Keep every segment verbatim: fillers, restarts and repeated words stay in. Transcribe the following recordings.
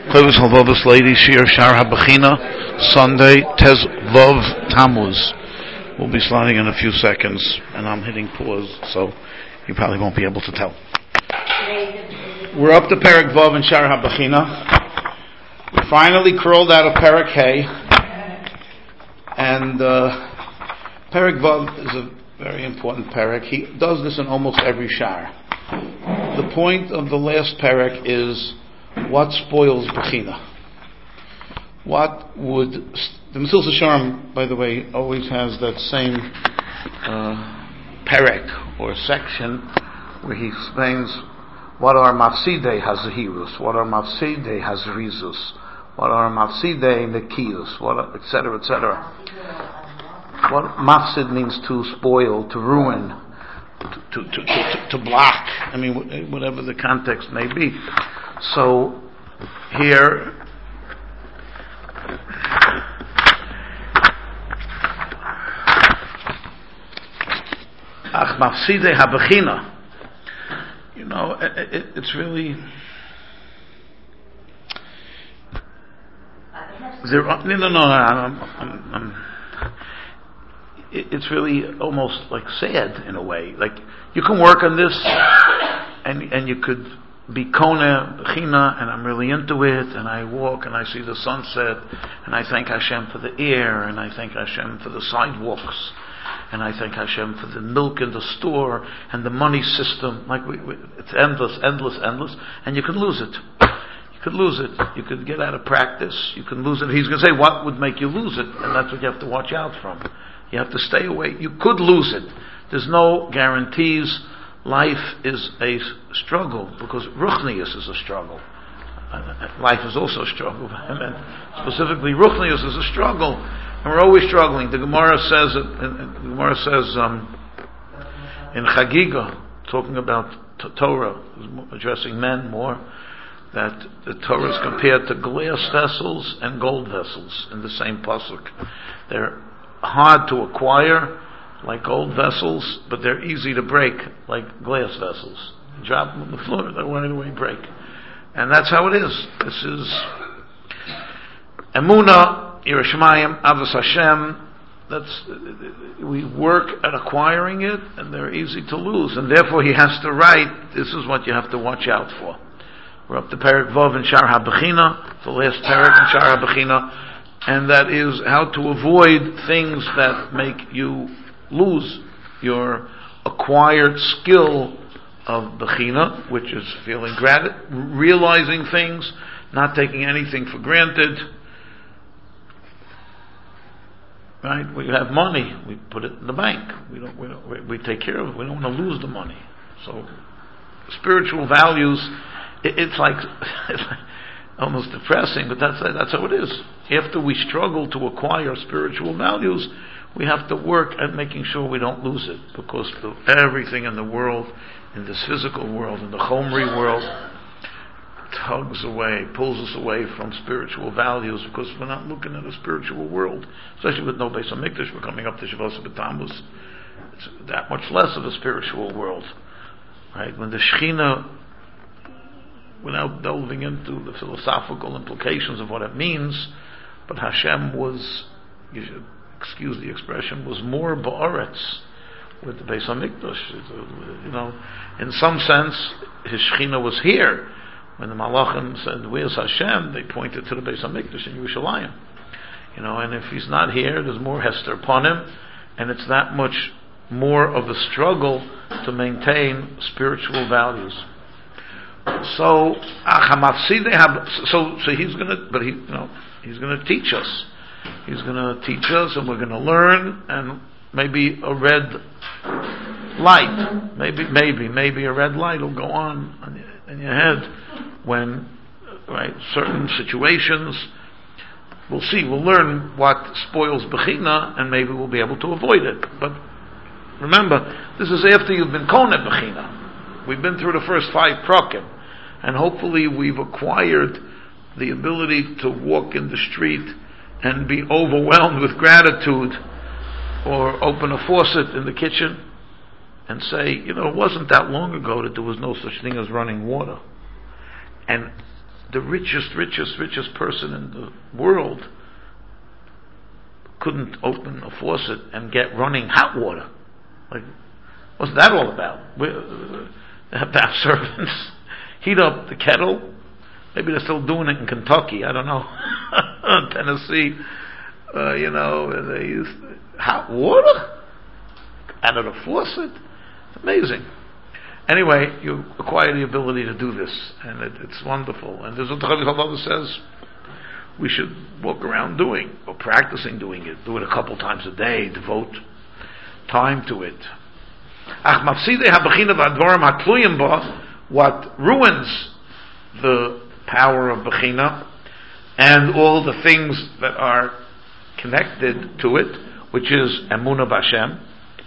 Chovos Halvavos Ladies Shir Shar HaBechina, Sunday, Tez Vav Tammuz. We'll be sliding in a few seconds, and I'm hitting pause, so you probably won't be able to tell. We're up to Perek Vav and Shar HaBechina. We finally crawled out of Perek Hay, and uh, Perek Vav is a very important Perek. He does this in almost every Shar. The point of the last Perek is what spoils Bechina. What would the Mesilas Yesharim, by the way, always has that same uh, Perek or section where he explains what are Mafsidei Hazahirus, what are Mafsidei Hazrizus, what are Mafsidei Nekiyus, what et cetera, et cetera. What Mafsid means to spoil, to ruin, to to, to, to, to block. I mean, whatever the context may be. So here, Ach Mafsidei HaBechina. You know, it, it, it's really there. No, no, no. no I'm, I'm, I'm, it, it's really almost like sad in a way. Like you can work on this, and and you could be Kona Bechina, and I'm really into it, and I walk and I see the sunset, and I thank Hashem for the air, and I thank Hashem for the sidewalks, and I thank Hashem for the milk in the store and the money system. Like we, we, it's endless, endless, endless, and you can lose it. You could lose it. You could get out of practice. You can lose it. He's going to say, what would make you lose it? And that's what you have to watch out from. You have to stay away. You could lose it. There's no guarantees. Life is a struggle because Ruchnius is a struggle. Life is also a struggle. And specifically, Ruchnius is a struggle. And we're always struggling. The Gemara says, the Gemara says um, in Chagiga, talking about t- Torah, addressing men more, that the Torah is compared to glass vessels and gold vessels in the same pasuk. They're hard to acquire, like gold vessels, but they're easy to break, like glass vessels. You drop them on the floor, they right away break. And that's how it is. This is Emunah, Yerushalayim, Avos Hashem. That's, we work at acquiring it, and they're easy to lose. And therefore he has to write, this is what you have to watch out for. We're up to Perek Vav and Shar HaBechina, the last Perek in Shar HaBechina, and that is how to avoid things that make you lose your acquired skill of Bechina, which is feeling gratitude, realizing things, not taking anything for granted. Right? We have money, we put it in the bank. We don't. We, don't, we, we take care of it. We don't want to lose the money. So, spiritual values. It, it's like it's like almost depressing, but that's that's how it is. After we struggle to acquire spiritual values, we have to work at making sure we don't lose it, because the, everything in the world, in this physical world, in the Chomri world, tugs away, pulls us away from spiritual values, because we're not looking at a spiritual world, especially with no Beis HaMikdash. We're coming up to Shavuos B'Tammuz. It's that much less of a spiritual world, right? When the Shechina, without delving into the philosophical implications of what it means, but Hashem was, you should excuse the expression, was more ba'aretz with the Beis HaMikdash. You know, in some sense, his Shechina was here. When the Malachim said, "Where's Hashem?" they pointed to the Beis HaMikdash in Yerushalayim. You know, and if he's not here, there's more Hester upon him, and it's that much more of a struggle to maintain spiritual values. So, so, so he's gonna, but he, you know, he's gonna teach us. He's gonna teach us, and we're gonna learn, and maybe a red light, maybe, maybe, maybe a red light will go on in your head when, right, certain situations. We'll see. We'll learn what spoils Bechina, and maybe we'll be able to avoid it. But remember, this is after you've been Koneh Bechina. We've been through the first five prakim, and hopefully we've acquired the ability to walk in the street and be overwhelmed with gratitude, or open a faucet in the kitchen and say, you know, it wasn't that long ago that there was no such thing as running water. And the richest, richest, richest person in the world couldn't open a faucet and get running hot water. Like, what's that all about? We they have to have servants heat up the kettle. Maybe they're still doing it in Kentucky. I don't know. Tennessee, uh, you know, they use hot water out of the faucet. It's amazing. Anyway, you acquire the ability to do this, and it, it's wonderful. And there's what the Chabad says we should walk around doing, or practicing doing it. Do it a couple times a day. Devote time to it. What ruins the power of Bechina and all the things that are connected to it, which is Emunah B'Hashem.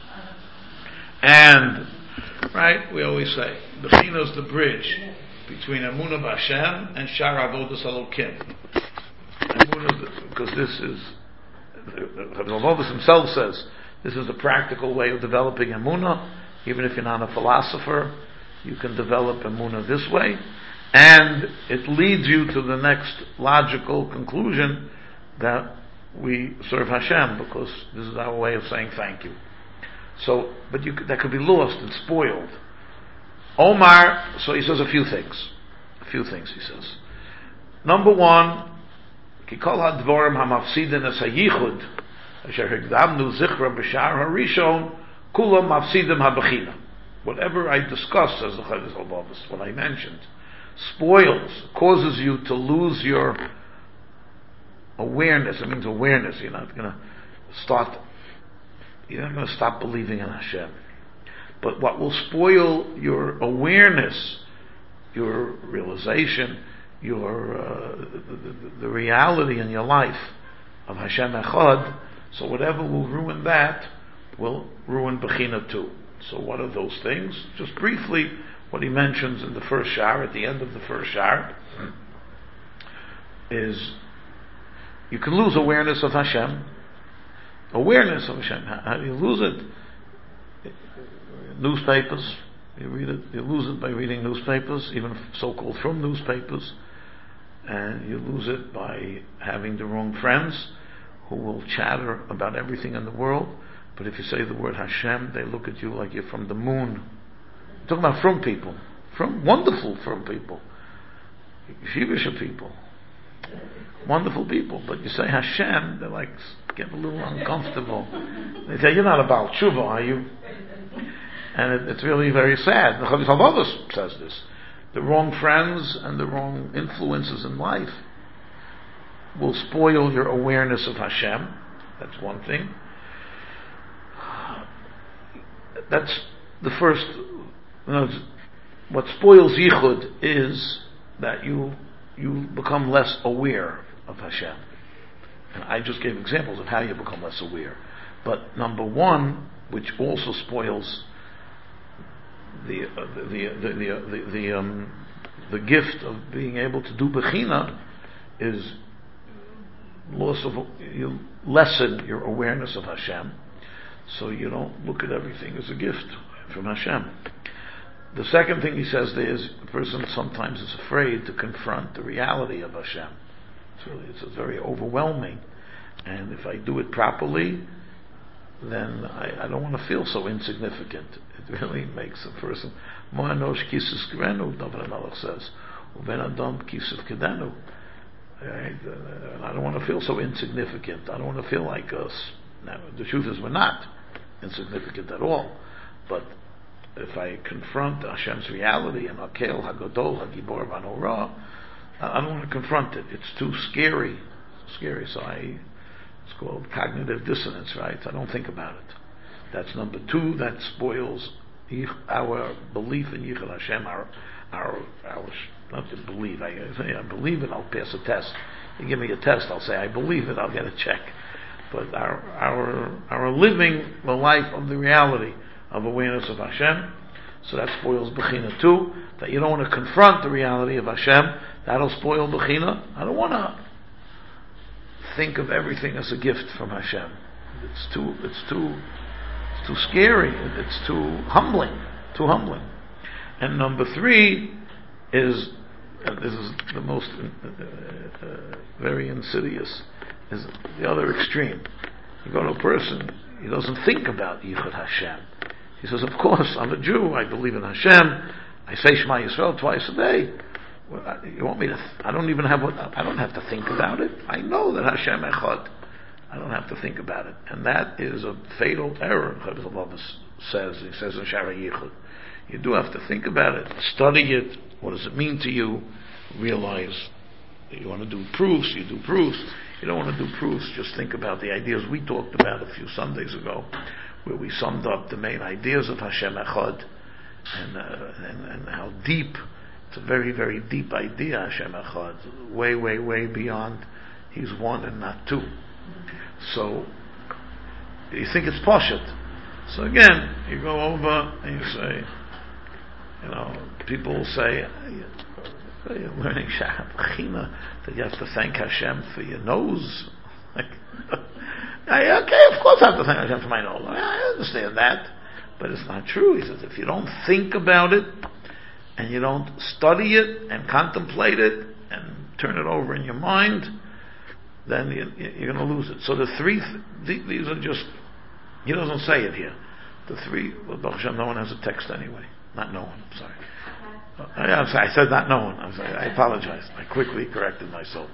And, right, we always say, Bechina is the bridge between Emunah B'Hashem and Shar Avodas Elokim. Because this is, Rabbi Zalman himself says, this is a practical way of developing Emunah. Even if you're not a philosopher, you can develop Emunah this way. And it leads you to the next logical conclusion that we serve Hashem, because this is our way of saying thank you. So, but you, that could be lost and spoiled. Omar, so he says a few things. A few things he says. Number one, Kikol hadvorim hamafsidin es hayichud asher higdamnu zichra b'shar harishon kulam mafsidim habechina. Whatever I discuss, as the Chayvus Alvavis, what I mentioned, spoils, causes you to lose your awareness. It means awareness. You're not going to start, you're not going to stop believing in Hashem. But what will spoil your awareness, your realization, your uh, the, the, the reality in your life of Hashem Echad, so whatever will ruin that will ruin Bechina too. So what are those things? Just briefly, what he mentions in the first shar, at the end of the first shar, is you can lose awareness of Hashem. Awareness of Hashem. How do you lose it? Newspapers. You read it. You lose it by reading newspapers, even so-called from newspapers, and you lose it by having the wrong friends who will chatter about everything in the world. But if you say the word Hashem, they look at you like you're from the moon. I'm talking about from people, from wonderful from people, Yeshivish people, wonderful people. But you say Hashem, they're like get a little uncomfortable. They say, "You're not about tshuva, are you?" And it, it's really very sad. The Chavos Halvados says this: the wrong friends and the wrong influences in life will spoil your awareness of Hashem. That's one thing. That's the first. You know, what spoils yichud is that you you become less aware of Hashem. And I just gave examples of how you become less aware. But number one, which also spoils the uh, the the the the, the, the, um, the gift of being able to do bechina, is loss of you lessen your awareness of Hashem. So you don't look at everything as a gift from Hashem. The second thing he says there is a person sometimes is afraid to confront the reality of Hashem. So it's, it's very overwhelming. And if I do it properly, then I, I don't want to feel so insignificant. It really makes a person more anosh kisus krenu, David HaMelech says. Uben adam kisuf kedenu. I don't want to feel so insignificant. I don't want to feel like us. Now, the truth is we're not insignificant at all. But if I confront Hashem's reality and Hakel, Hagadol, Hagibor, Vanora, I don't want to confront it. It's too scary. Scary. So I, it's called cognitive dissonance, right? I don't think about it. That's number two. That spoils our belief in Yichud Hashem, our, our, our, not to believe. I say I believe it, I'll pass a test. You give me a test, I'll say I believe it, I'll get a check. But our, our, our living the life of the reality of awareness of Hashem, so that spoils Bechina too. That you don't want to confront the reality of Hashem, that'll spoil Bechina. I don't want to think of everything as a gift from Hashem. It's too, it's too, it's too scary. It's too humbling, too humbling. And number three is and this is the most uh, uh, very insidious, is the other extreme. You go to a person, he doesn't think about Yichud Hashem. He says, of course, I'm a Jew, I believe in Hashem, I say Shema Yisrael twice a day. Well, you want me to, th- I don't even have, what, I don't have to think about it. I know that Hashem Echad. I don't have to think about it. And that is a fatal error, Chabad says, he says in Shara Yichud. You do have to think about it, study it, what does it mean to you, realize that you want to do proofs, you do proofs. You don't want to do proofs, just think about the ideas we talked about a few Sundays ago, where we summed up the main ideas of Hashem Echad, and, uh, and, and how deep, it's a very, very deep idea, Hashem Echad, way, way, way beyond He's one and not two. So, you think it's Poshet. So again, you go over and you say, you know, people will say, you're learning Shara Bechina, that you have to thank Hashem for your nose. Like, okay, of course I have to thank Hashem for my nose. I understand that. But it's not true. He says, if you don't think about it, and you don't study it, and contemplate it, and turn it over in your mind, then you, you're going to lose it. So the three, th- these are just, he doesn't say it here. The three, well, Baruch Hashem, no one has a text anyway. Not no one, I'm sorry. I'm sorry, I said not no one. I'm sorry, I apologize. I quickly corrected myself.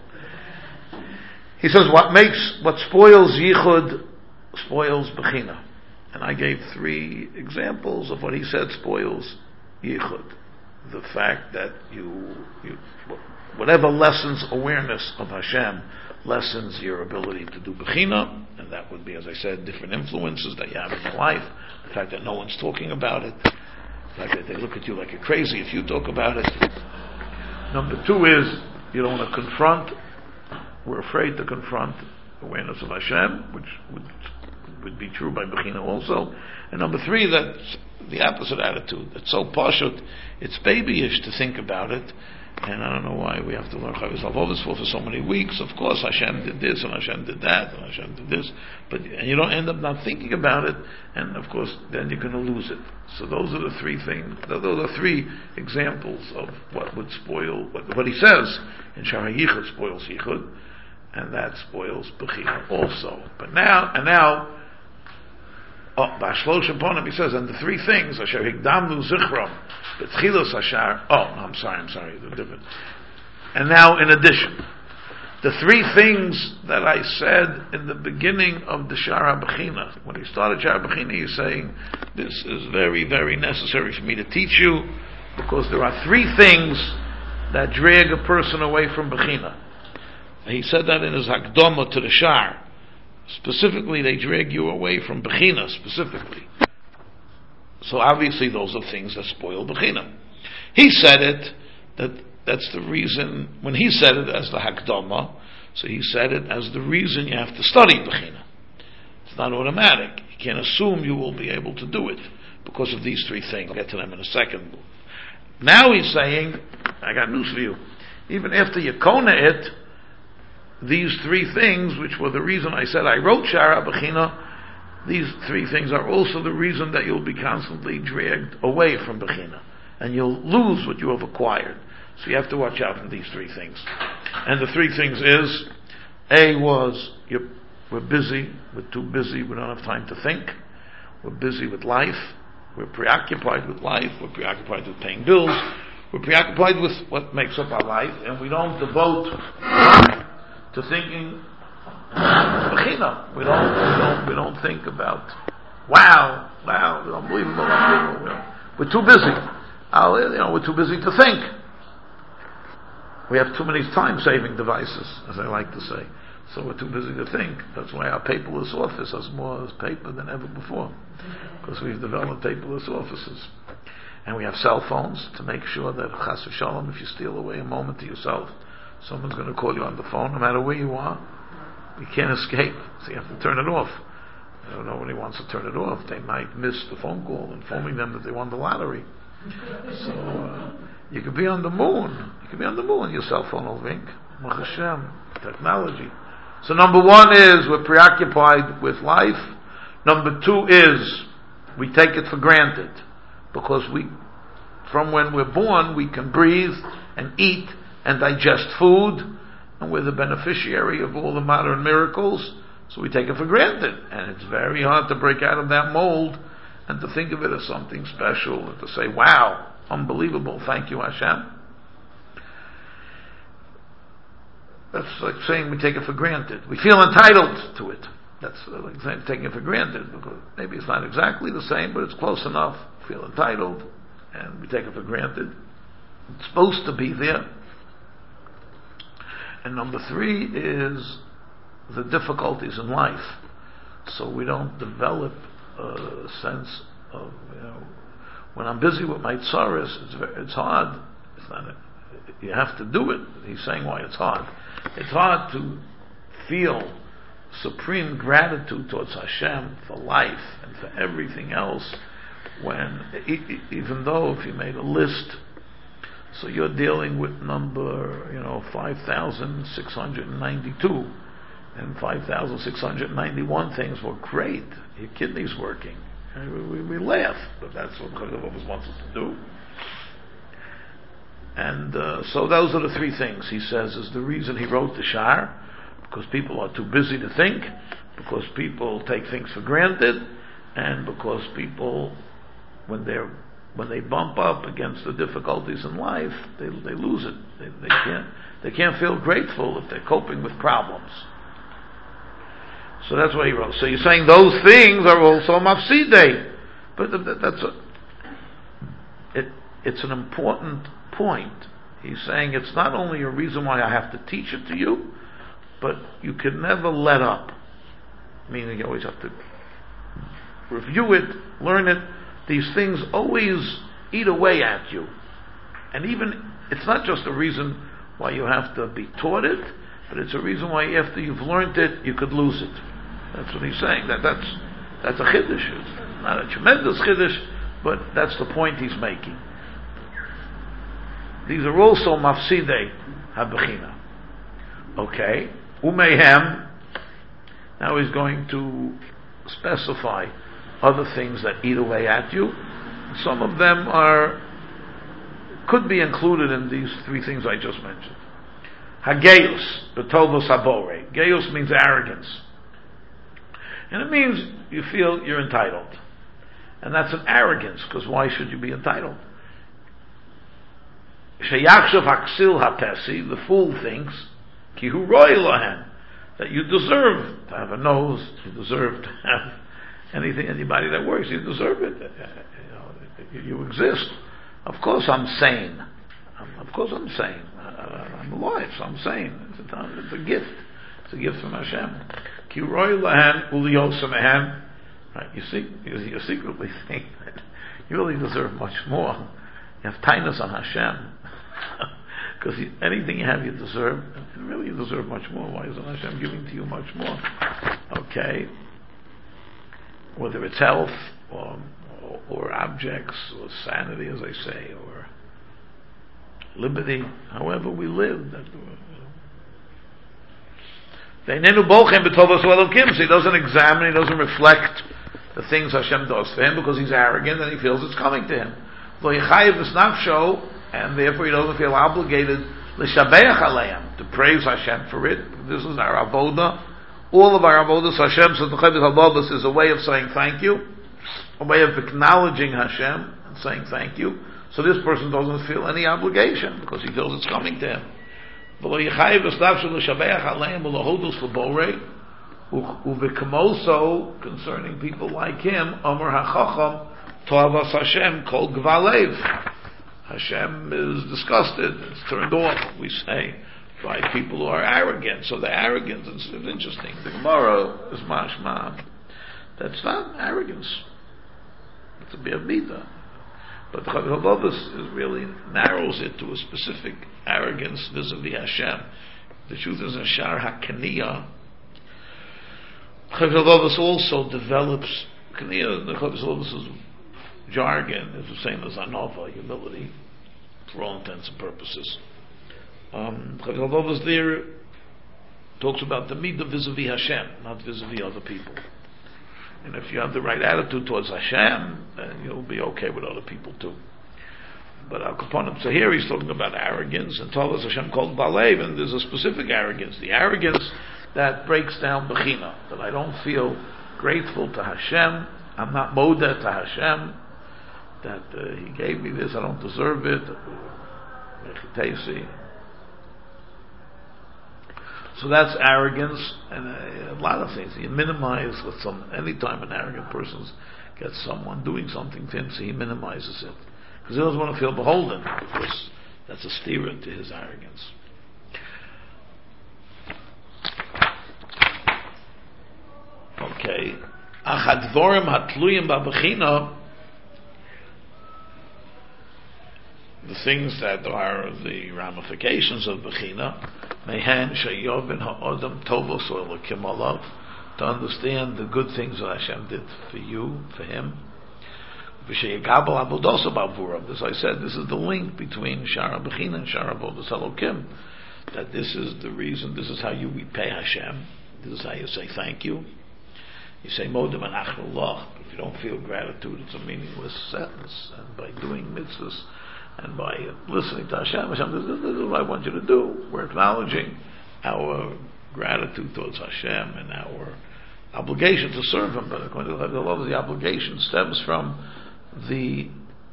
He says, what makes, what spoils Yichud, spoils Bechina. And I gave three examples of what he said spoils Yichud. The fact that you, you, whatever lessens awareness of Hashem, lessens your ability to do Bechina, and that would be, as I said, different influences that you have in your life, the fact that no one's talking about it, the fact that they look at you like you're crazy if you talk about it. Number two is, you don't want to confront, we're afraid to confront awareness of Hashem, which would would be true by Bechina also. And number three, that's the opposite attitude. It's so pashut, it's babyish to think about it, and I don't know why we have to learn Chavis Lavovus for for so many weeks. Of course, Hashem did this, and Hashem did that, and Hashem did this, but and you don't end up not thinking about it, and of course, then you're going to lose it. So those are the three things, those are three examples of what would spoil, what, what he says in Shara Yichud spoils Yichud, and that spoils Bechina also. But now, and now, oh, Bashlosh Ponim, he says, and the three things, Asher Higdamnu Zichram, B'tchilos Ashar, oh, no, I'm sorry, I'm sorry, they're different. And now, in addition, the three things that I said in the beginning of the Shara Bechina, when he started Shara Bechina, he's saying, this is very, very necessary for me to teach you, because there are three things that drag a person away from Bechina. He said that in his Hakdama to the Shar. Specifically, they drag you away from Bechina, specifically. So obviously those are things that spoil Bechina. He said it, that that's the reason, when he said it as the Hakdama, so he said it as the reason you have to study Bechina. It's not automatic. You can't assume you will be able to do it, because of these three things. I'll get to them in a second. Now he's saying, I got news for you, even after you kona it, these three things, which were the reason I said I wrote Shara Bechina, these three things are also the reason that you'll be constantly dragged away from Bechina, and you'll lose what you have acquired. So you have to watch out for these three things. And the three things is, A was, you're, we're busy, we're too busy, we don't have time to think, we're busy with life, we're preoccupied with life, we're preoccupied with paying bills, we're preoccupied with what makes up our life, and we don't devote time to thinking Bechina. We don't, we don't, we don't think about, wow, wow, unbelievable, unbelievable. We're too busy. I'll, you know, we're too busy to think. We have too many time-saving devices, as I like to say. So we're too busy to think. That's why our paperless office has more paper than ever before, because we've developed paperless offices. And we have cell phones to make sure that, chas v'shalom, if you steal away a moment to yourself, someone's going to call you on the phone, no matter where you are. You can't escape, so you have to turn it off. I don't know, nobody wants to turn it off. They might miss the phone call informing them that they won the lottery. So uh, you could be on the moon. You could be on the moon. Your cell phone will ring. Baruch Hashem, technology. So number one is we're preoccupied with life. Number two is we take it for granted, because we, from when we're born, we can breathe and eat and digest food, and we're the beneficiary of all the modern miracles, so we take it for granted. And it's very hard to break out of that mold and to think of it as something special, and to say, wow, unbelievable, thank you Hashem. That's like saying we take it for granted. We feel entitled to it. That's like saying taking it for granted, because maybe it's not exactly the same, but it's close enough. We feel entitled, and we take it for granted. It's supposed to be there. And number three is the difficulties in life. So we don't develop a sense of, you know, when I'm busy with my tsaras, it's very, it's hard. It's not a, you have to do it. He's saying why it's hard. It's hard to feel supreme gratitude towards Hashem for life and for everything else, when even though if you made a list, so you're dealing with number, you know, five thousand six hundred ninety-two, and five thousand six hundred ninety-one things were great. Your kidney's working. And we, we, we laugh, but that's what Chazal wants us to do. And uh, so those are the three things he says is the reason he wrote the Shar, because people are too busy to think, because people take things for granted, and because people, when they're when they bump up against the difficulties in life, they they lose it. They, they can't they can't feel grateful if they're coping with problems. So that's what he wrote. So you're saying those things are also mafsidei, but that's a, it. It's an important point. He's saying it's not only a reason why I have to teach it to you, but you can never let up. Meaning you always have to review it, learn it. These things always eat away at you. And even, it's not just a reason why you have to be taught it, but it's a reason why after you've learned it, you could lose it. That's what he's saying. That That's that's a chiddush. It's not a tremendous chiddush, but that's the point he's making. These are also mafsidei habechina. Okay. Umehem. Now he's going to specify other things that eat away at you. Some of them are could be included in these three things I just mentioned. Hageus, betovos habore. Geus means arrogance. And it means you feel you're entitled. And that's an arrogance, because why should you be entitled? Sheyachshav haksil hapesi, the fool thinks, ki hu roi lohen, that you deserve to have a nose, you deserve to have anything, anybody that works, you deserve it. You know, you exist. Of course I'm sane. Of course I'm sane. I'm alive, so I'm sane. It's a, it's a gift. It's a gift from Hashem. Ki roi lohen uliyosa mehen. Right, you see, you secretly think that you really deserve much more. You have tightness on Hashem. Because anything you have, you deserve. And really, you deserve much more. Why isn't Hashem giving to you much more? Okay. Whether it's health, or, or, or objects, or sanity, as I say, or liberty, however we live. That, so he doesn't examine, he doesn't reflect the things Hashem does for him, because he's arrogant and he feels it's coming to him. And therefore he doesn't feel obligated to praise Hashem for it. This is our avoda. All of our avodas, Hashem says the Chovos HaLevavos is a way of saying thank you, a way of acknowledging Hashem and saying thank you. So this person doesn't feel any obligation because he feels it's coming to him. Concerning people like him, Amar HaChacham Tovas Hashem Kol Gvalev. Hashem is disgusted, it's turned off, we say, by people who are arrogant. So the arrogance is interesting. The Gemara is mashma. That's not arrogance. It's a bi'amida. But the Chovos HaLevavos really narrows it to a specific arrogance vis-a-vis Hashem. The truth is, in Shar HaKaniyah, Chovos HaLevavos also develops Kaniyah. The Chovos HaLevavos' jargon is the same as Anova, humility, for all intents and purposes. Um, Chovos HaLevavos there talks about the midah vis-a-vis Hashem, not vis-a-vis other people. And if you have the right attitude towards Hashem, then you'll be okay with other people too. But Al Kaponim, so here he's talking about arrogance, and told us Hashem called Balev, and there's a specific arrogance, the arrogance that breaks down Bechina, that I don't feel grateful to Hashem, I'm not Moda to Hashem, that uh, He gave me this, I don't deserve it, so that's arrogance, and a, a lot of things. You minimize what some, anytime an arrogant person gets someone doing something to him, so he minimizes it. Because he doesn't want to feel beholden, because that's a steer to his arrogance. Okay. Achadvorim hatluyim babechina, the things that are the ramifications of Bechina, mehen sheyovin ha'odam tovos elokim alav, to understand the good things that Hashem did for you, for him. V'sheyagabel avodos b'avurav. As I said, this is the link between Shara Bechina and Shara Avodos Elokim. That this is the reason, this is how you repay Hashem. This is how you say thank you. You say modem and achrullah. If you don't feel gratitude, it's a meaningless sentence. And by doing mitzvahs, and by listening to Hashem, Hashem says, this is what I want you to do. We're acknowledging our gratitude towards Hashem and our obligation to serve Him. But according to the law, the obligation stems from the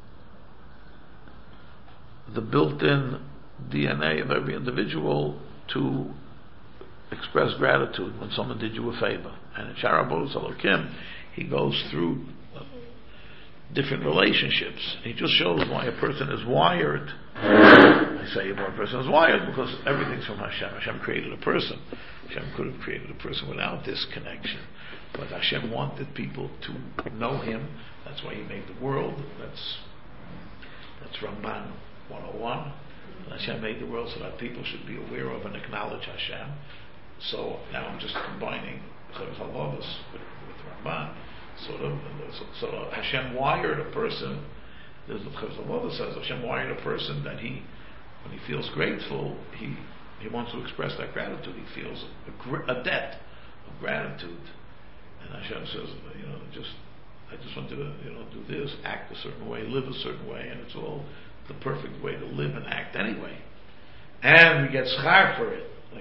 the built-in D N A of every individual to express gratitude when someone did you a favor. And in Shara Avodos Elokim, he goes through different relationships. He just shows why a person is wired. I say why a person is wired because everything's from Hashem. Hashem created a person. Hashem could have created a person without this connection. But Hashem wanted people to know Him. That's why He made the world. That's that's Ramban one oh one. Hashem made the world so that people should be aware of and acknowledge Hashem. So now I'm just combining Chovos HaLevavos with, with Ramban. Sort of, so, so Hashem wired a person. There's what Chovos HaLevavos says. Hashem wired a person that he, when he feels grateful, he he wants to express that gratitude. He feels a, a debt of gratitude, and Hashem says, you know, just I just want you to, you know, do this, act a certain way, live a certain way, and it's all the perfect way to live and act anyway. And we get schar for it, like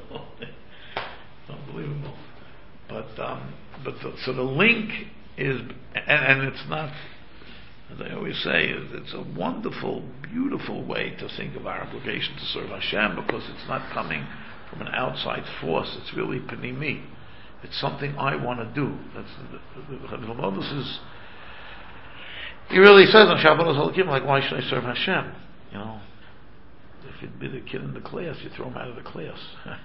unbelievable. But um, but the, so the link is, and, and it's not, as I always say, it's a wonderful, beautiful way to think of our obligation to serve Hashem, because it's not coming from an outside force. It's really panimi. It's something I want to do. That's the, the, the, the, this is. He really says on Shara Avodos Elokim, like, why should I serve Hashem? You know, if you'd be the kid in the class, you throw him out of the class.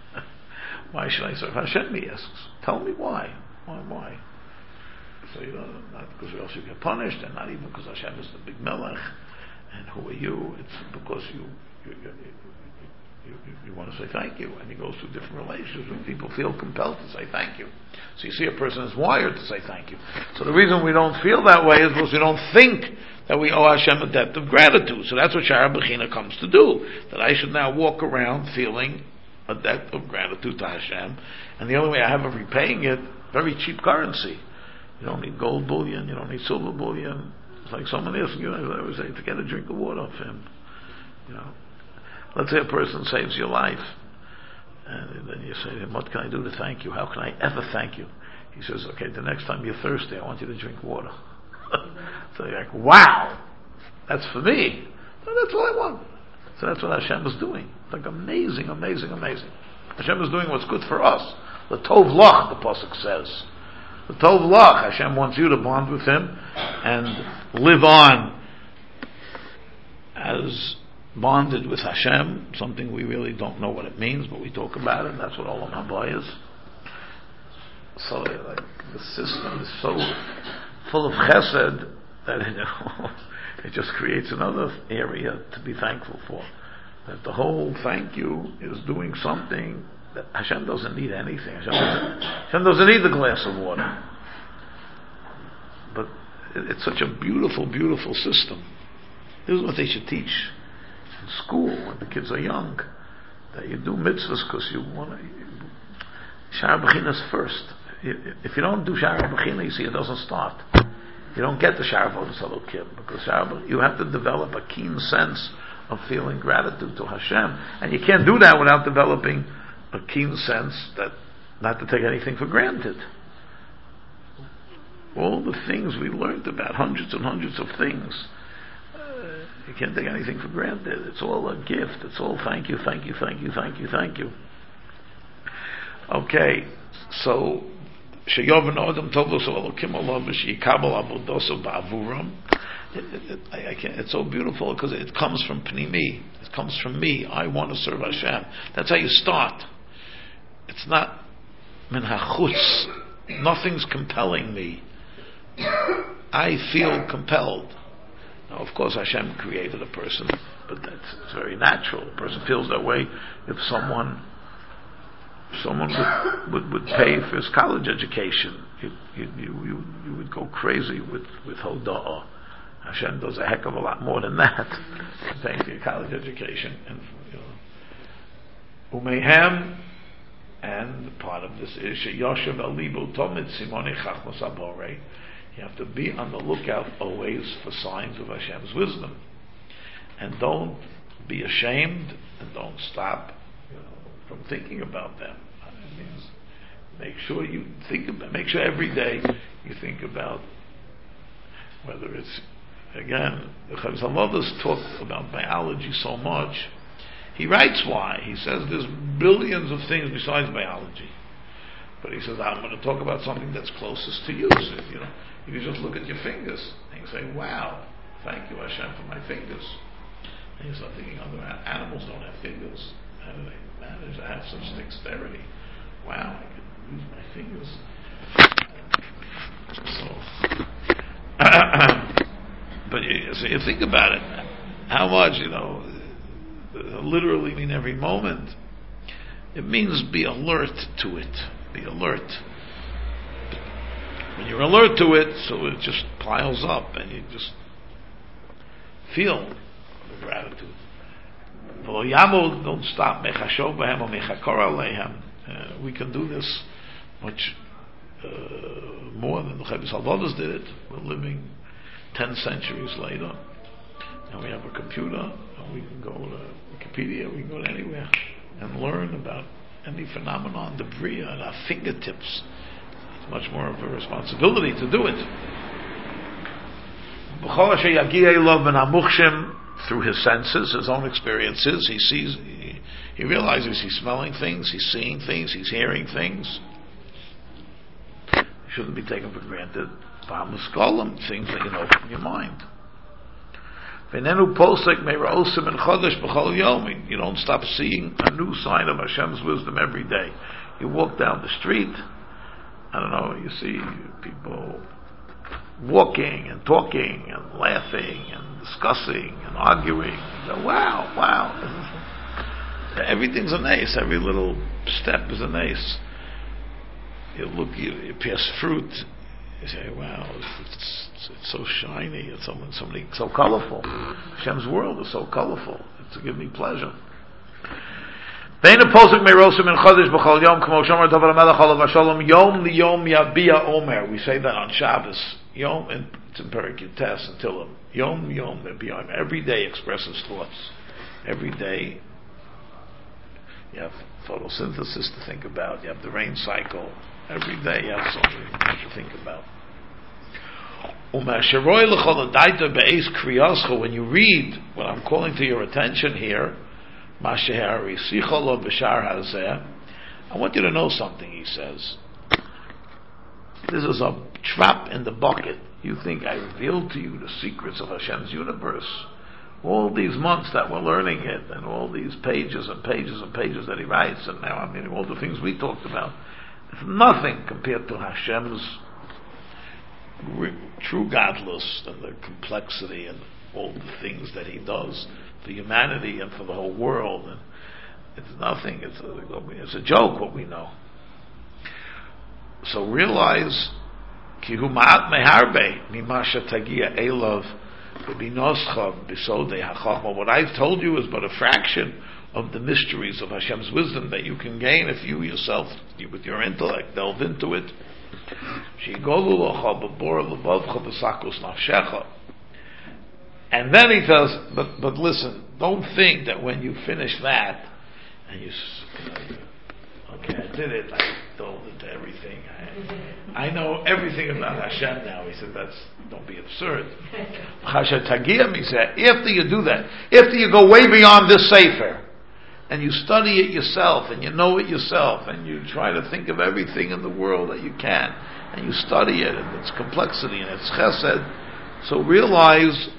Why should I serve Hashem? He asks. Tell me why. Why? Why? So you know, not because else you get punished, and not even because Hashem is the big melech. And who are you? It's because you you, you, you, you, you want to say thank you, and he goes through different relationships where people feel compelled to say thank you. So you see, a person is wired to say thank you. So the reason we don't feel that way is because we don't think that we owe Hashem a debt of gratitude. So that's what Shara Bechina comes to do. That I should now walk around feeling a debt of gratitude to Hashem, and the only way I have of repaying it, very cheap currency. You don't need gold bullion, you don't need silver bullion. It's like someone asking you, I always say, to get a drink of water off him. You know, let's say a person saves your life, and then you say to him, what can I do to thank you? How can I ever thank you? He says, okay, the next time you're thirsty, I want you to drink water. So you're like, wow, that's for me. So that's all I want. So that's what Hashem is doing. It's like amazing, amazing, amazing. Hashem is doing what's good for us. The Tov Lach, the Pasuk says. The Tov Lach, Hashem wants you to bond with Him and live on as bonded with Hashem, something we really don't know what it means, but we talk about it. That's what Olam Haba is. So like, the system is so full of chesed that you know, it just creates another area to be thankful for. That the whole thank you is doing something that Hashem doesn't need anything. Hashem doesn't, Hashem doesn't need the glass of water. But it, it's such a beautiful, beautiful system. This is what they should teach in school when the kids are young. That you do mitzvahs because you want to. Shara Bechina is first. If you don't do Shara Bechina, you see, it doesn't start. you don't get the Sha'ar Avodas Elokim, because you have to develop a keen sense of feeling gratitude to Hashem, and you can't do that without developing a keen sense that not to take anything for granted. All the things we learned about, hundreds and hundreds of things, uh, you can't take anything for granted. It's all a gift. It's all thank you, thank you, thank you, thank you, thank you. Okay, so Sheyovan Odom Tovos Elokim Olav Sheyikabel Avodoso Ba'avuram. I can't. It's so beautiful because it comes from Pnimi. It comes from me. I want to serve Hashem. That's how you start. It's not min hachutz. Nothing's compelling me. I feel compelled. Now, of course, Hashem created a person, but that's it's very natural. A person feels that way if someone someone would, would, would pay for his college education. You, you, you, you would go crazy with, with Hoda'ah. Hashem does a heck of a lot more than that. Paying for your college education. And, you know, Umehem, and part of this is Sheyoshev Alibu Tomid Simoni Chachmas Abore. You have to be on the lookout always for signs of Hashem's wisdom. And don't be ashamed, and don't stop, you know, from thinking about them. It means make sure you think about, make sure every day you think about whether it's, again, the Chavis HaLodas talked about biology so much. He writes why. He says there's billions of things besides biology. But he says, I'm going to talk about something that's closest to you. So, you know, if you just look at your fingers and you say, wow, thank you Hashem for my fingers. And you start thinking, other animals don't have fingers. How do they manage to have such dexterity? Wow, I can use my fingers. So, but you, so you think about it, how much, you know, literally mean every moment. It means be alert to it. Be alert. When you're alert to it, so it just piles up and you just feel the gratitude. Don't stop. Uh, we can do this much uh, more than the Chavis HaLodas did it. We're living ten centuries later, and we have a computer, and we can go to Wikipedia, we can go to anywhere and learn about any phenomenon, the Bria, at our fingertips. It's much more of a responsibility to do it. Through his senses, his own experiences, he sees, he, he realizes he's smelling things, he's seeing things, he's hearing things. It shouldn't be taken for granted. Things that you know from your mind. You don't stop seeing a new sign of Hashem's wisdom every day. You walk down the street, I don't know, you see people walking and talking and laughing and discussing and arguing. You go, wow, wow. Everything's an ace. Every little step is an ace. You look, you, you pass fruit, you say, wow, it's, it's, it's so shiny, it's so, so, many, so colorful. Hashem's world is so colorful. It's to give me pleasure. We say that on Shabbos. Yom, and it's in Perek Yutes and Tillim. Yom, Yom, every day expresses thoughts. Every day you have photosynthesis to think about. You have the rain cycle. Every day you have something to think about. When you read what I'm calling to your attention here, I want you to know something, he says. This is a trap in the bucket. You think I revealed to you the secrets of Hashem's universe. All these months that we're learning it, and all these pages and pages and pages that he writes, and now I mean all the things we talked about, it's nothing compared to Hashem's true godless and the complexity and all the things that he does for humanity and for the whole world. And it's nothing. It's a, it's a joke what we know. So realize, what I've told you is but a fraction of the mysteries of Hashem's wisdom that you can gain if you yourself, you, with your intellect, delve into it. And then he tells, but but listen, don't think that when you finish that, and you, you know, okay, I did it, I told it to everything, I, I know everything about Hashem now. He said, that's, don't be absurd. He said, after you do that, after you go way beyond this sefer, and you study it yourself, and you know it yourself, and you try to think of everything in the world that you can, and you study it, and its complexity, and its chesed, so realize,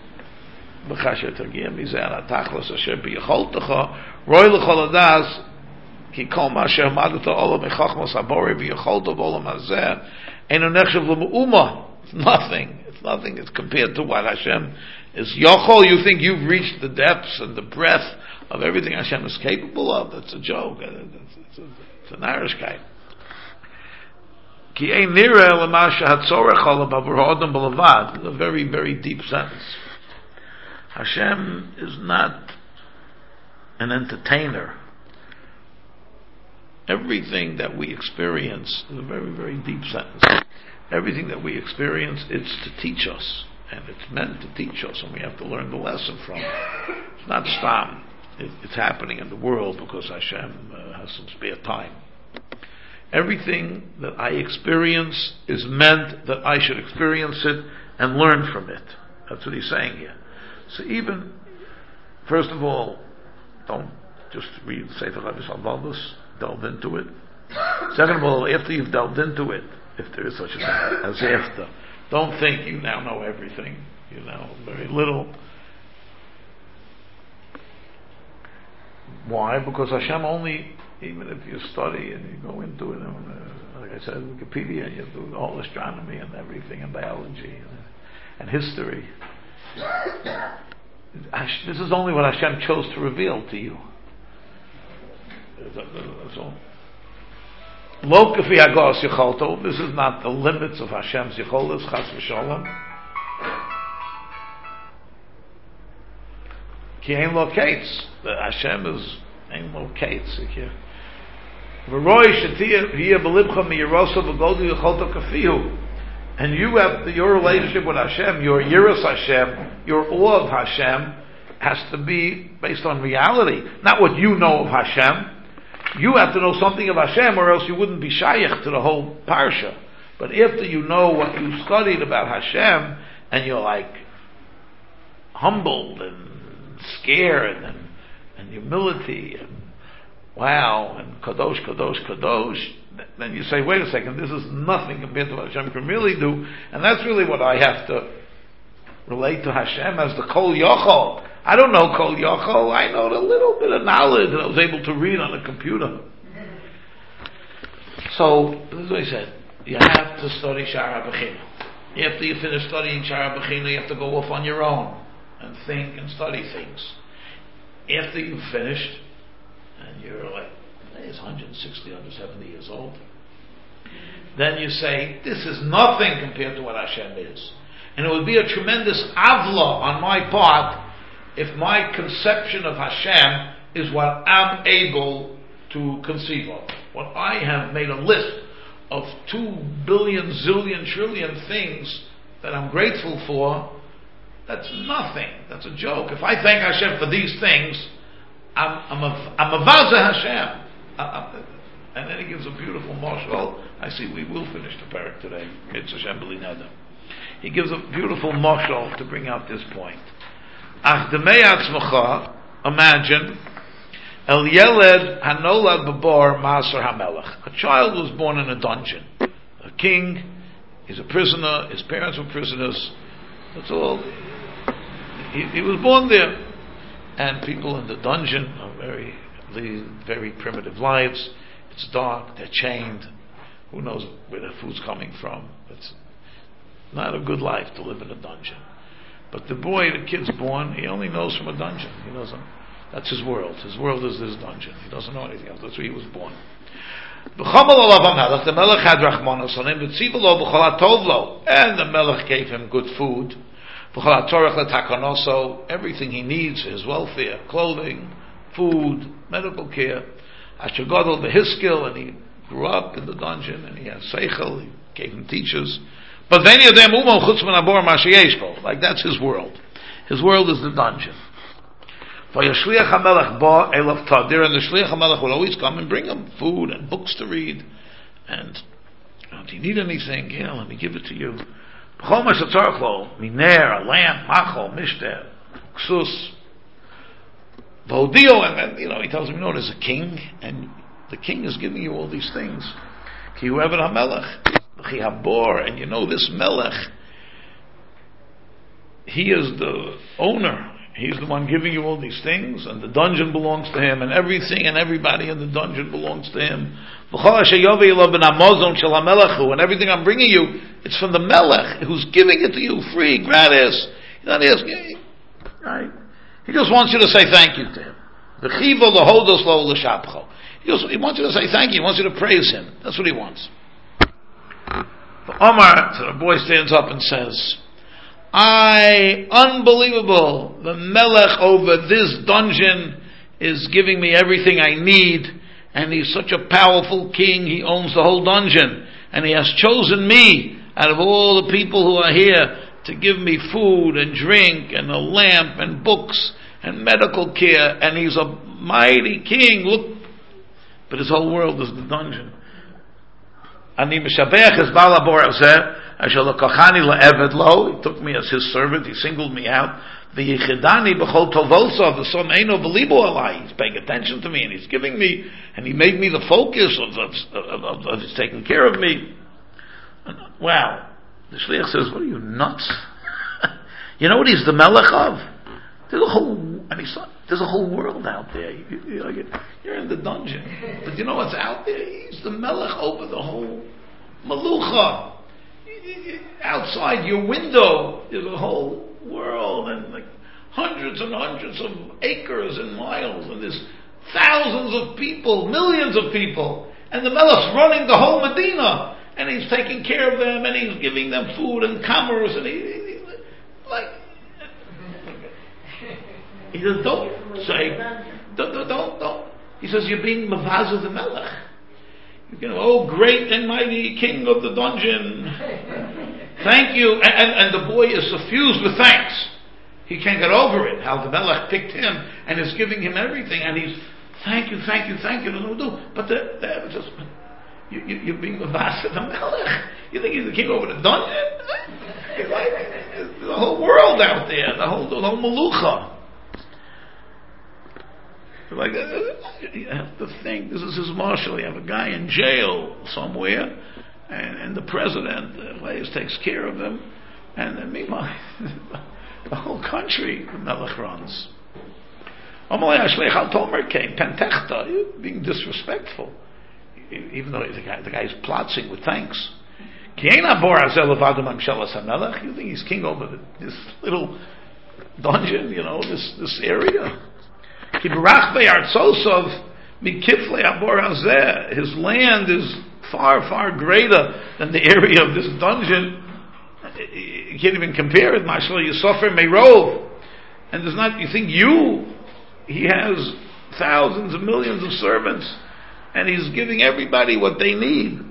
כי כל מה שהעמדת עולם מחוכמות הבורא ויכולת בעולם הזה אינו נחשב למאומה. It's nothing. It's nothing. It's compared to what Hashem is. Yochol, you think you've reached the depths and the breadth of everything Hashem is capable of. That's a joke. It's, it's, a, it's an Irishkeit. כי אין נראה למה שהצורך עליו עבור האדם בלבד. It's a very, very deep sentence. Hashem is not an entertainer. Everything that we experience is a very, very deep sentence. Everything that we experience, it's to teach us. And it's meant to teach us, and we have to learn the lesson from it. It's not stam. It, it's happening in the world because Hashem uh, has some spare time. Everything that I experience is meant that I should experience it and learn from it. That's what he's saying here. So even, first of all, don't just read Sefer Chavis Alvados, delve into it. Second of all, after you've delved into it, if there is such a thing as after, don't think you now know everything. You know very little. Why? Because Hashem only, even if you study and you go into it, and, uh, like I said, Wikipedia, and you do all astronomy and everything, and biology and, and history. This is only what Hashem chose to reveal to you. That's all. Lo kafi hagos yicholto. This is not the limits of Hashem's yicholos, chas v'sholom. Ki ein lo kates. Hashem is ein lo kates. V'roi shetiyah v'yeh belibcha miyiroso v'godu yicholto kafihu. And you have the, your relationship with Hashem, your yiras Hashem, your awe of Hashem, has to be based on reality, not what you know of Hashem. You have to know something of Hashem, or else you wouldn't be shaykh to the whole parsha. But after you know what you studied about Hashem, and you're like humbled and scared and, and humility and wow and kadosh, kadosh, kadosh, then you say, wait a second, this is nothing compared to what Hashem can really do, and that's really what I have to relate to Hashem as the Kol Yochol. I don't know Kol Yochol. I know the little bit of knowledge that I was able to read on a computer. So, this is what he said. You have to study Sha'ar HaBechina. After you finish studying Sha'ar HaBechina, you have to go off on your own and think and study things. After you've finished, and you're like, it's one hundred sixty, one hundred seventy years old, then you say, this is nothing compared to what Hashem is. And it would be a tremendous avla on my part if my conception of Hashem is what I'm able to conceive of. What I have made a list of two billion, zillion, trillion things that I'm grateful for, that's nothing. That's a joke. If I thank Hashem for these things, I'm, I'm a, I'm a vaza Hashem. I, I, and then he gives a beautiful mashal. I see we will finish the parak today. It's Hashem b'li neder. He gives a beautiful mashal to bring out this point. Ach demei atzmacha, imagine, el yeled hanolad b'bar maser hamelech. A child was born in a dungeon. A king, he's a prisoner, his parents were prisoners. That's all. He, he was born there. And people in the dungeon are very, lead very primitive lives. It's dark, they're chained. Who knows where the food's coming from? It's not a good life to live in a dungeon. But the boy, the kid's born, he only knows from a dungeon. He doesn't. That's his world. His world is this dungeon. He doesn't know anything else. That's where he was born. The Melech had Rachmanos on him, and the Melech gave him good food. Everything he needs for his welfare, clothing, food, medical care. Asher gadol b'hiskil, and he grew up in the dungeon, and he had seichel, he gave him teachers. But then you dem umo chutz min abor ma sheyesh bo. Like that's his world. His world is the dungeon. For Yashliach HaMelech ba elav tadir, and the Shliach HaMelech will always come and bring him food and books to read. And oh, do you need anything? Yeah, let me give it to you. B'chol ma shetzarech lo, miner, a lamp, machol, mishteh, ksus, v'odio, and then, you know, he tells him, you know, there's a king, and the king is giving you all these things. Ki hu eved HaMelech, v'chi habor, and you know this Melech, he is the owner. He's the one giving you all these things, and the dungeon belongs to him, and everything and everybody in the dungeon belongs to him. And everything I'm bringing you, it's from the Melech, who's giving it to you free, gratis. He's not asking, right? He just wants you to say thank you to him. He just he wants you to say thank you. He wants you to praise him. That's what he wants. But Omar, so the boy stands up and says, I, unbelievable, the Melech over this dungeon is giving me everything I need, and he's such a powerful king, he owns the whole dungeon, and he has chosen me out of all the people who are here to give me food and drink and a lamp and books and medical care, and he's a mighty king, look, but his whole world is the dungeon. Ani mishabech es bal habor hazeh, asher lokachani le'eved lo, he took me as his servant, he singled me out. V'yichidani b'chol tovosav, the son eino v'libo alai, he's paying attention to me, and he's giving me, and he made me the focus of, of, of, of his taking care of me. And, wow. The shliach says, what are you, nuts? You know what he's the melech of? There's a whole, and he's, there's a whole world out there. You, you, you're in the dungeon, but you know what's out there? He's the melech over the whole malucha. Outside your window is a whole world, and like hundreds and hundreds of acres and miles, and there's thousands of people, millions of people, and the melech's running the whole Medina, and he's taking care of them, and he's giving them food and commerce, and he, he, he like. He says, don't say, don't, don't, don't, don't. He says, you're being mavaz of the melech. You know, oh, great and mighty king of the dungeon. Thank you. And, and, and the boy is suffused with thanks. He can't get over it, how the melech picked him and is giving him everything. And he's, thank you, thank you, thank you. But the, the, just, you, you, you're being mavaz of the melech. You think he's the king over the dungeon? Like, there's the whole world out there, the whole, the whole malucha. Like, you have to think, this is his marshal, you have a guy in jail somewhere, and, and the president uh, takes care of him, and then meanwhile, the whole country, the Melech runs. Amalei Ashleich Al Tomer came, Pentechta, being disrespectful, even though the guy, the guy is plotzing with thanks. You think he's king over the, this little dungeon, you know, this, this area? His land is far, far greater than the area of this dungeon. You can't even compare it. Mashal Yisofar Meirov. And there's not, you think you, he has thousands of millions of servants, and he's giving everybody what they need.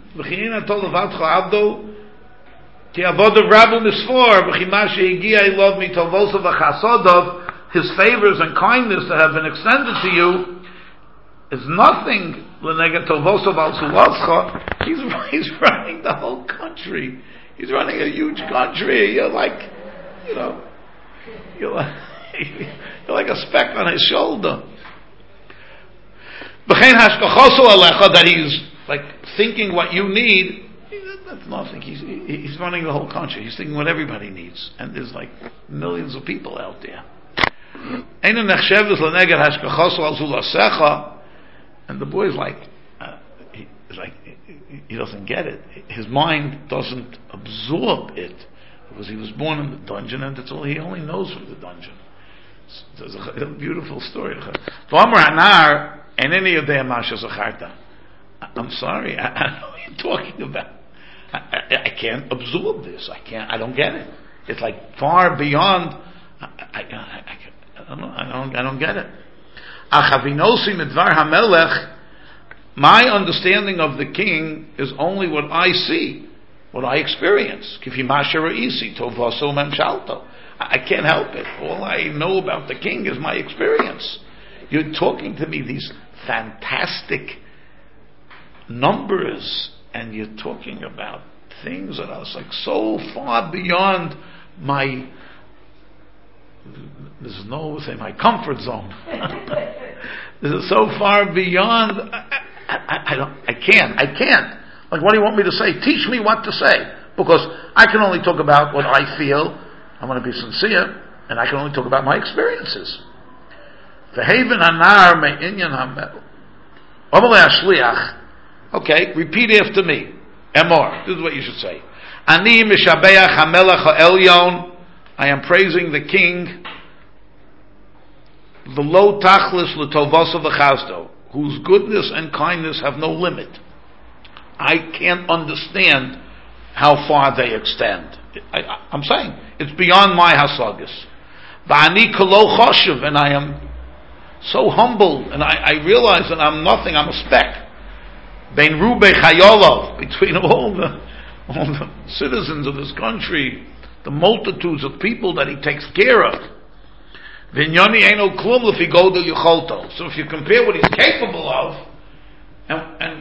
His favors and kindness that have been extended to you is nothing. He's, he's running the whole country. He's running a huge country. You're like, you know, you're like, you're like a speck on his shoulder. That he's like thinking what you need, that's nothing. He's, he's running the whole country. He's thinking what everybody needs. And there's like millions of people out there. And the boy's like, uh, he, like he doesn't get it. His mind doesn't absorb it because he was born in the dungeon, and that's all he only knows from the dungeon. There's a, a beautiful story. I'm sorry, I, I know what you're talking about. I, I, I can't absorb this. I can't. I don't get it. It's like far beyond. I, I, I, I, I don't know. I don't. I don't get it. My understanding of the king is only what I see. what I experience. I can't help it. All I know about the king is my experience. You're talking to me these fantastic numbers, and you're talking about things that are like so far beyond my, there's no say my comfort zone. This is so far beyond. I, I, I don't. I can't. I can't. Like, what do you want me to say? Teach me what to say, because I can only talk about what I feel. I'm going to be sincere, and I can only talk about my experiences. Okay, repeat after me. Emor. This is what you should say. Ani mishabeach hamelech ha'elyon. I am praising the king. V'lo tachlis l'tovaso v'chazdo, whose goodness and kindness have no limit. I can't understand how far they extend. I, I, I'm saying it's beyond my hasagas. V'ani kolo choshev, and I am so humble, and I, I realize that I'm nothing. I'm a speck. Bein rubei chayolov, between all the all the citizens of this country, the multitudes of people that he takes care of. V'nyoni eino klum lefi godel yicholto. So if you compare what he's capable of, and, and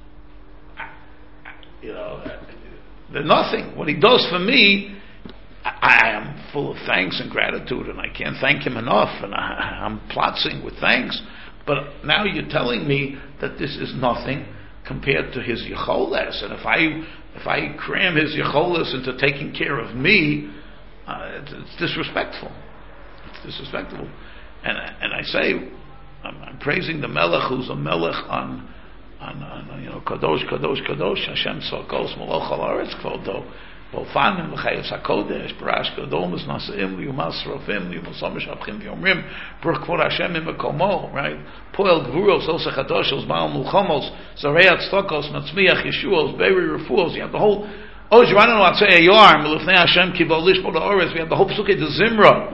you know, they're nothing. What he does for me, I, I am full of thanks and gratitude, and I can't thank him enough, and I, I'm plotzing with thanks. But now you're telling me that this is nothing compared to his yicholes, and if I if I cram his yicholes into taking care of me, uh, it's, it's disrespectful. It's disrespectful. And and I say, I'm, I'm praising the Melech, who's a Melech on. On, on, you know, Kadosh, Kadosh, Kadosh, Hashem Tzalkos, Malach al Aretz Kvodo, Volfanim, L'chayes HaKodesh, Barash Kadomus, Nasaim, Liumas Rofim, Liumasamish Abchim V'yomrim, Baruch Kvod Hashem Imekomo, right? Poel Gvuros, Osech Hadoshos, Baal Mulchomos, Zarei Tztokos, Matzmiach Yeshuos, Beiri Refuos, you have the whole, oh, Jiranu Atzei Ayar, Melufnei Hashem Kibol Lishbo La'oretz, we have the whole Psuke de Zimra,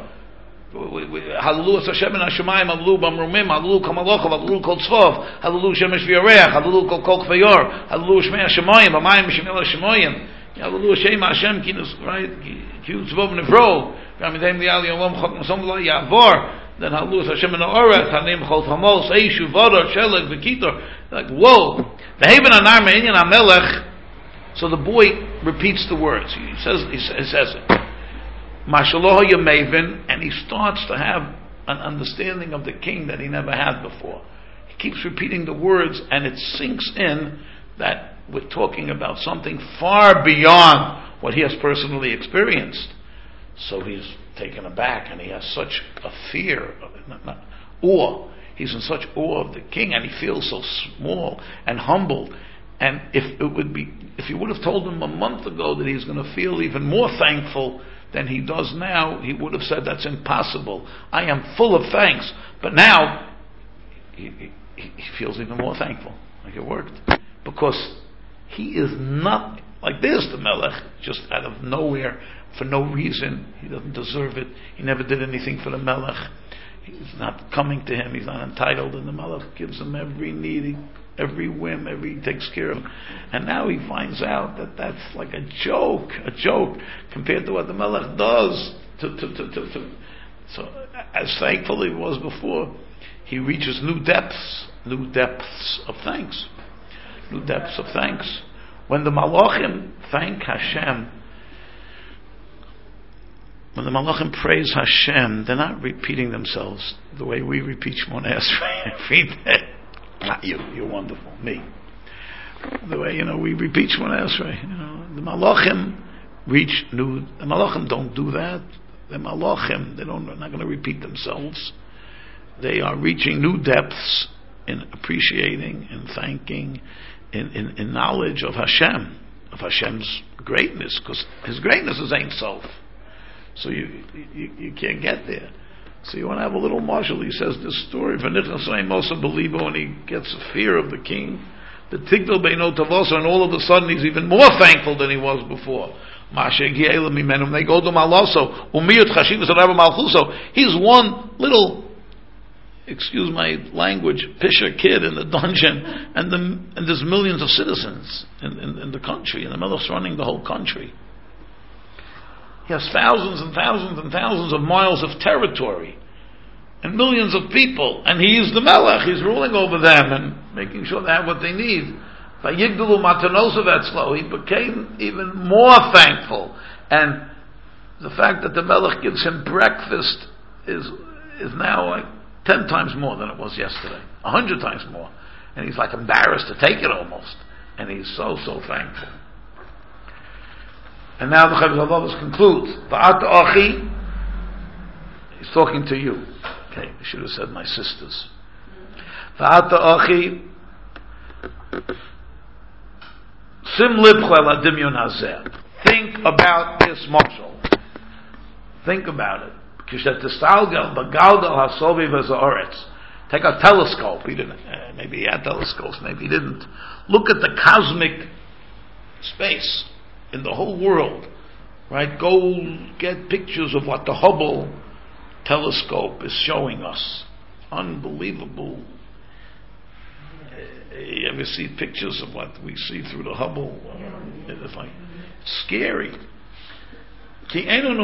Hallelujah Hashem in Hashemayim, Hallelujah Bamrumim, Hallelujah Kamalachov, Hallelujah Kol Tzvov, Hallelujah Shemesh V'Yareach, Hallelujah Kol Kol Kvayor, Hallelujah Shmei Hashemayim, Hamayim Shemel Hashemayim, Hallelujah Shem Hashem Kinus, right? Ki Tzvov Nevro, V'Amidem Li'al Yolom Chok Masom V'Lo Yavor, then Hallelujah Hashem in Ha'oret, Hanim Chol Chamos, Eishu Vodor, Sheleg V'Kitor, like, whoa, V'Heben Anar Me'inyan HaMelech. So the boy repeats the words. He says, he says it. Mashaloha Yamavin, and he starts to have an understanding of the king that he never had before. He keeps repeating the words, and it sinks in that we're talking about something far beyond what he has personally experienced. So he's taken aback, and he has such a fear, not, not, awe. He's in such awe of the king, and he feels so small and humble. And if it would be, if you would have told him a month ago that he's going to feel even more thankful than he does now, he would have said, that's impossible. I am full of thanks. But now, he, he, he feels even more thankful. Like it worked. Because he is not like this, the Melech, just out of nowhere, for no reason. He doesn't deserve it. He never did anything for the Melech. He's not coming to him. He's not entitled. And the Melech gives him every need, every whim, every he takes care of him. And now he finds out that that's like a joke, a joke compared to what the Melech does. To, to, to, to, to. So, as thankful he was before, he reaches new depths, new depths of thanks, new depths of thanks. When the Malachim thank Hashem, when the Malachim praise Hashem, they're not repeating themselves the way we repeat Shmoneh Esrei every day. Not you, you're wonderful. Me. The way, you know, we repeat Shmoneh Esrei. You know, the Malachim reach new. The Malachim don't do that. The Malachim, they don't. They're not going to repeat themselves. They are reaching new depths in appreciating and thanking, in, in, in knowledge of Hashem, of Hashem's greatness, because His greatness is Ein Sof. So you, you you can't get there. So you want to have a little marshal. He says this story, and he gets a fear of the king. The Tigdal Beino Tavosa, and all of a sudden he's even more thankful than he was before. They go to Maloso, Umiyut Chashivas and Rabbi Malchuso. He's one little excuse my language, pisher kid in the dungeon, and the, and there's millions of citizens in, in, in the country, and the Melech's running the whole country. He has thousands and thousands and thousands of miles of territory, and millions of people, and he is the Melech. He's ruling over them and making sure they have what they need. Vayigdalu matanosav etzlo. He became even more thankful, and the fact that the Melech gives him breakfast is is now like ten times more than it was yesterday, a hundred times more, and he's like embarrassed to take it almost, and he's so so thankful. And now the Chovos HaLevavos concludes. Va'ata achi, he's talking to you. Okay, I should have said my sisters. Va'ata achi, sim libcha el hadimyon hazeh. Think about this mashal. Think about it. Take a telescope. He didn't. Uh, maybe he had telescopes. Maybe he didn't. Look at the cosmic space in the whole world. Right? Go get pictures of what the Hubble telescope is showing us. Unbelievable. Uh, you ever see pictures of what we see through the Hubble? It's like scary. We don't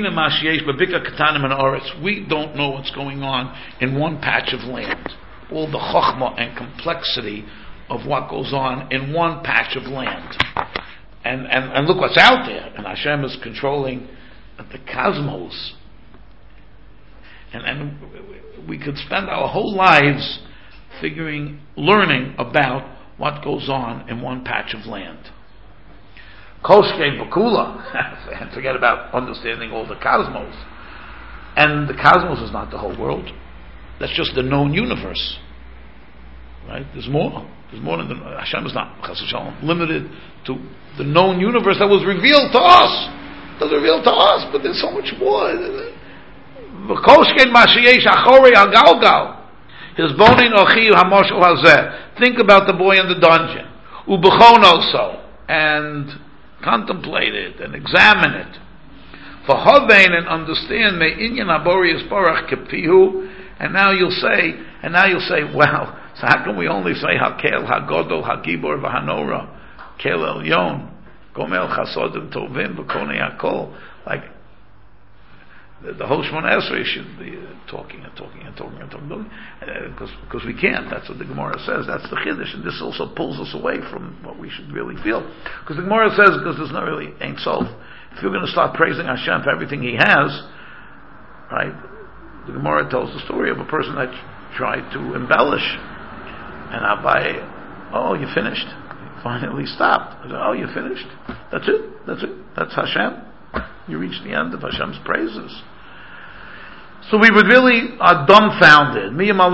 know what's going on in one patch of land. All the chokhmah and complexity of what goes on in one patch of land. And, and, and look what's out there. And Hashem is controlling the cosmos. And, and we could spend our whole lives figuring, learning about what goes on in one patch of land. Koshke Bakula, and forget about understanding all the cosmos. And the cosmos is not the whole world. That's just the known universe. Right? There's more. There's more than the, Hashem is not Chas v'Shalom limited to the known universe that was revealed to us. It was revealed to us, but there's so much more. Koshke Mashiyesh Achore Agalgal. His bonin ochi hamoshel hazeh. Think about the boy in the dungeon. Ubechon also. And contemplate it and examine it. For Hovein and understand me inyan aborius barach kepihu, and now you'll say, and now you'll say, well, so how can we only say Hakel Hagodol Hagibor V'Hanora Kel Elyon Gomel Chasodim Tovim V'Konei Hakol, like the, the whole Shemona Esrei should be uh, talking and talking and talking and talking, because uh, because we can't. That's what the Gemara says. That's the Chiddush, and this also pulls us away from what we should really feel. Because the Gemara says, because there's not really Ein Sof. If you're going to start praising Hashem for everything He has, right? The Gemara tells the story of a person that tried to embellish, and Abai, oh, you finished? He finally stopped. I said, oh, you finished? That's it. That's it. That's Hashem. You reached the end of Hashem's praises. So we would really are dumbfounded.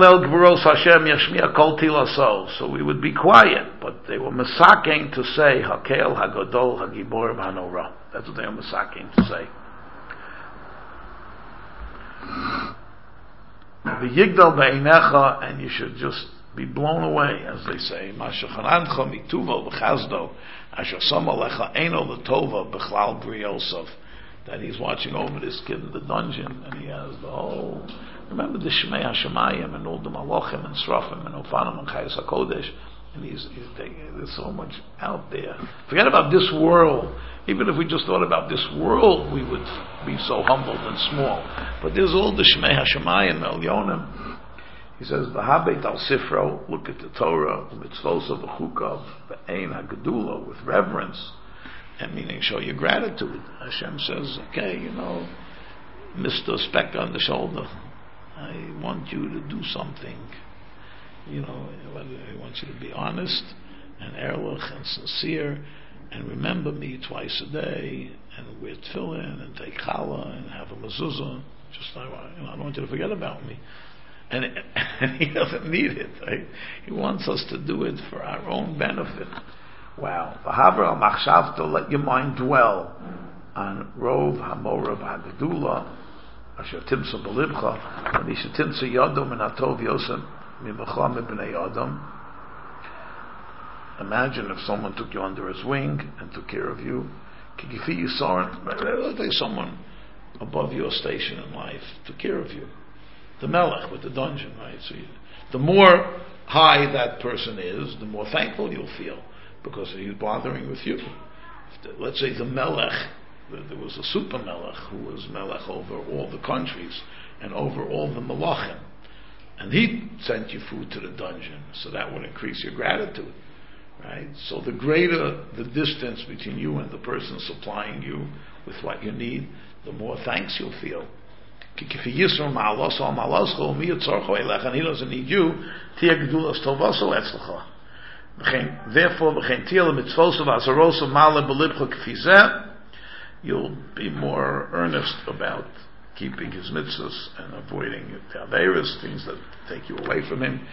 So we would be quiet, but they were masaking to say Hakel Hagodol Hagibor V'Hanora. That's what they were masaking to say. V'yigdal be'inecha, and you should just be blown away, as they say. Mashachanancha mituvo v'chazdo asher samalecha eno l'tova b'chlal briosov. That he's watching over this kid in the dungeon, and he has the whole. Remember the Shmei Hashemayim and all the Malachim and Srafim and Ofanim and Chayes HaKodesh, and he's, he's taking. There's so much out there. Forget about this world. Even if we just thought about this world, we would be so humbled and small. But there's all the Shmei Hashemayim Elyonim. He says, "V'habeit al Sifro." Look at the Torah, mitzvos of the Chukav, v'ein hagedula, with reverence. And meaning show your gratitude. Hashem says, okay, you know, Mister Speck on the shoulder, I want you to do something. You know, He wants you to be honest and ehrlich and sincere and remember me twice a day and wear tefillin and take challah and have a mezuzah. Just, I, you know, I don't want you to forget about me. And, and He doesn't need it. Right? He wants us to do it for our own benefit. Wow. V'haver al machshavto, let your mind dwell on Rov Hamorav Hagedula, Asher Timsa Belibcha, and Isha Timsa Yodom and Atov Yosem Mimecha Mibnei Yodom. Imagine if someone took you under his wing and took care of you. Kikifi Yisoren, let's say someone above your station in life took care of you. the melech, with the dungeon, right? So you, the more high that person is, the more thankful you'll feel, because he's bothering with you. Let's say the melech, there was a super melech who was melech over all the countries and over all the malachim, and he sent you food to the dungeon, so that would increase your gratitude, right? So the greater the distance between you and the person supplying you with what you need, the more thanks you'll feel. And he doesn't need you. Therefore, you'll be more earnest about keeping his mitzvahs and avoiding the averos, things that take you away from him.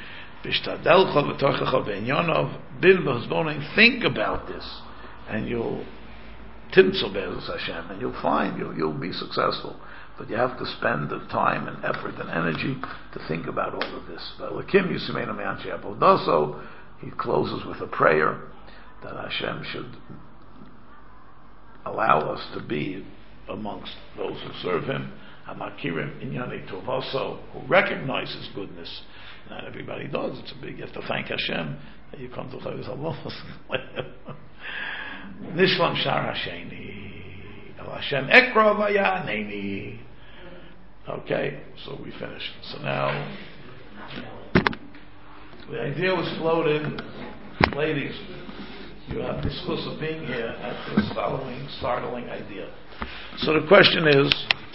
Think about this, and you'll timtzel be'ezus Hashem, and you'll find you'll, you'll be successful. But you have to spend the time and effort and energy to think about all of this. He closes with a prayer that Hashem should allow us to be amongst those who serve Him, Hamakirim Inyane Tovaso, who recognize His goodness. Not everybody does. It's a big. You have to thank Hashem that you come to Chavis Havos. Nishlam Shar Hasheni El Hashem Ekra Vayaneni. Okay, so we finished. So now the idea was floated, ladies. You have the excuse of being here at this following startling idea. So the question is.